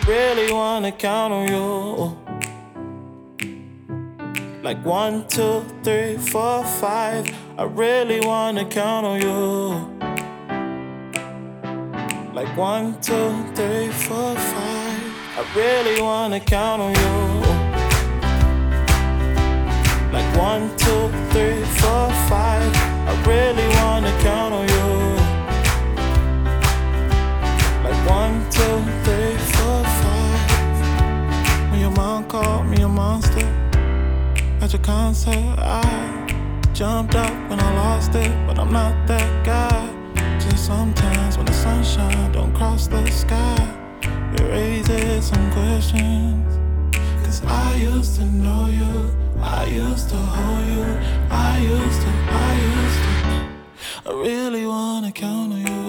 really wanna count on you. Like 1, 2, 3, 4, 5. I really wanna count on you. Like 1, 2, 3, 4, 5. I really wanna count on you. Like 1, 2, 3, 4, 5. I really wanna count on you. Like 1, 2, 3, 4, 5. When your mom called me a monster at your concert, I jumped up when I lost it, but I'm not that guy. Just sometimes when the sunshine don't cross the sky, it raises some questions. Cause I used to know you, I used to hold you, I used to. I really wanna count on you.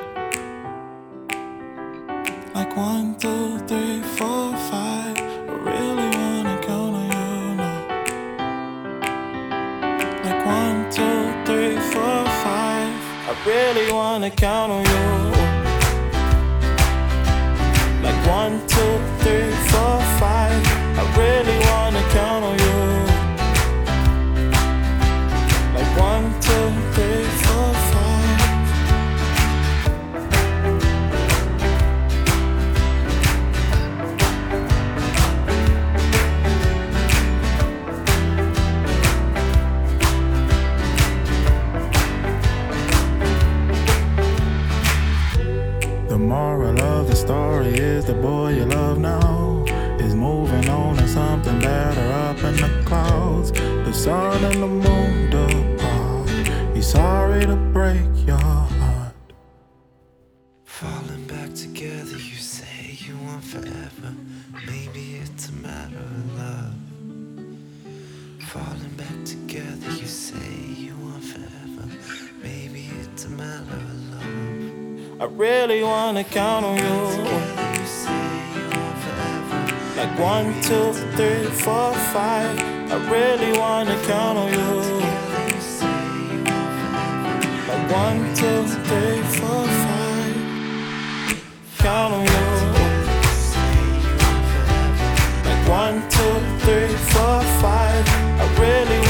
Like 1, 2, 3, 4, 5. I really wanna count on you now. Like 1, 2, 3, 4, 5. I really wanna count on you. Like 1, 2, 3, 4, 5. I really wanna count on you. Like 1, 2, 3, 4, 5. The moral of the story is the boy you love now is moving on to something better up in the clouds. The sun and the moon depart. He's sorry to break your heart. Falling back together, you say you want forever. Maybe it's a matter of love. Falling back together, you say you want forever. Maybe it's a matter of love. I really wanna count on you. Together, you say you want forever. Like 1, 2, 3, 4, 5. I really wanna count on you. Together, you say you want forever. Like 1, 2, 3, 4, 5. Count on you. Like 1, 2, 3, 4, 5. I really